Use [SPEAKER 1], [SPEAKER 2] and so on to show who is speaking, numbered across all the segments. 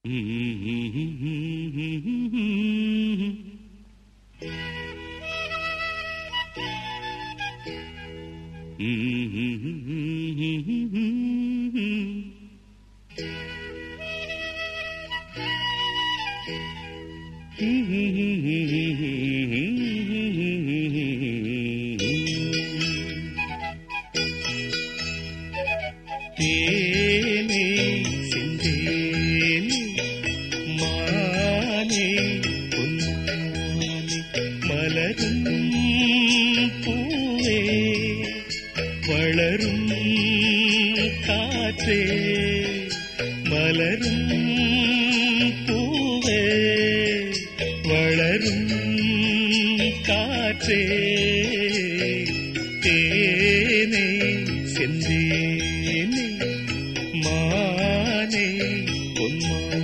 [SPEAKER 1] தேனே சிந்தேனே மானே பொன்மானே மலரும் பூவே வளரும் காற்றே மலரும் பூவே வளரும் காற்றே தேனே செந்தேனே மானே பொன்மானே.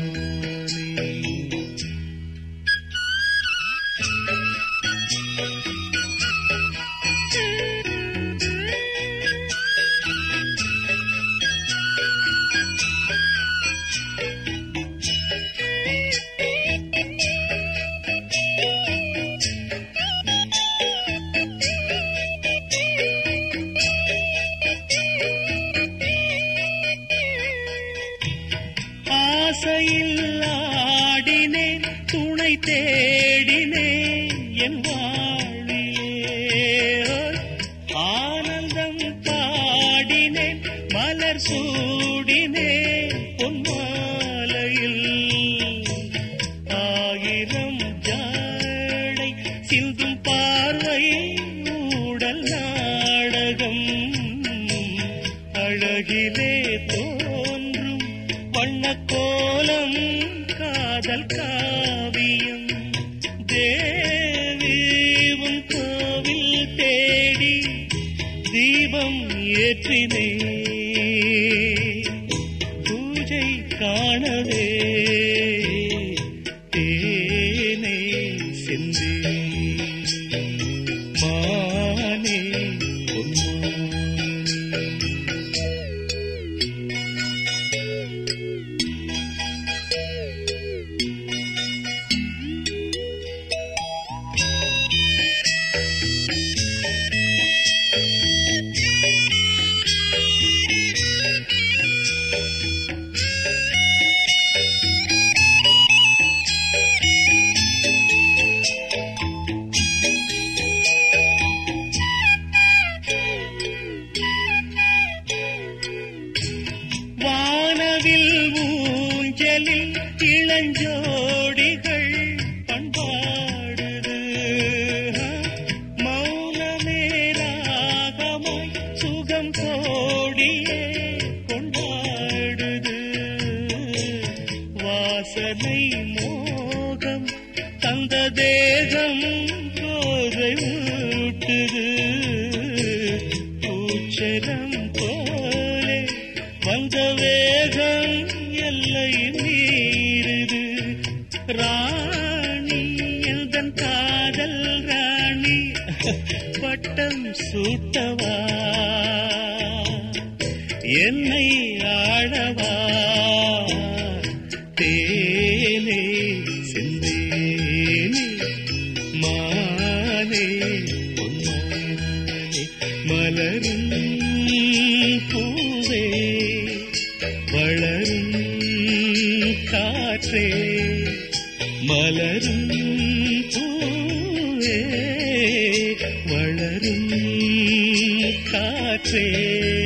[SPEAKER 1] ஆசையில் ஆடினேன் துணை தேடினேன் என் வாழ்விலே ஆனந்தம் பாடினேன் மலர் சூடினேன் பொன்மாலையில் ஆயிரம் ஜாடை சிந்தும் பார்வை ஊடல் நாடகம் அழகிலே தோன்றும் வண்ணக்கோலம் காதல் காவியம் தேவி உன் கோவில் தேடி தீபம் ஏற்றினே பூஜை காணவே தேனே செந்தே மானே வானவில் ஊஞ்சலில் இளஞ்சோடிகள் பண்பாடுது மௌனமே ராகமாய் சுகம் கோடியே கொண்டாடுது வாசனை மோகம் தந்த தேகம் போதை ஊட்டுது பூச்சரம் போலே வந்த வேகம் எல்லை மீறுது ராணி எந்தன் காதல் ராணி பட்டம் சூட்டவா என்னை ஆடவா தேனே செந்தேனே மானே பொன்மானே மலரும் பூவே வளரும் காற்றே மலரும் பூவே வளரும் காற்றே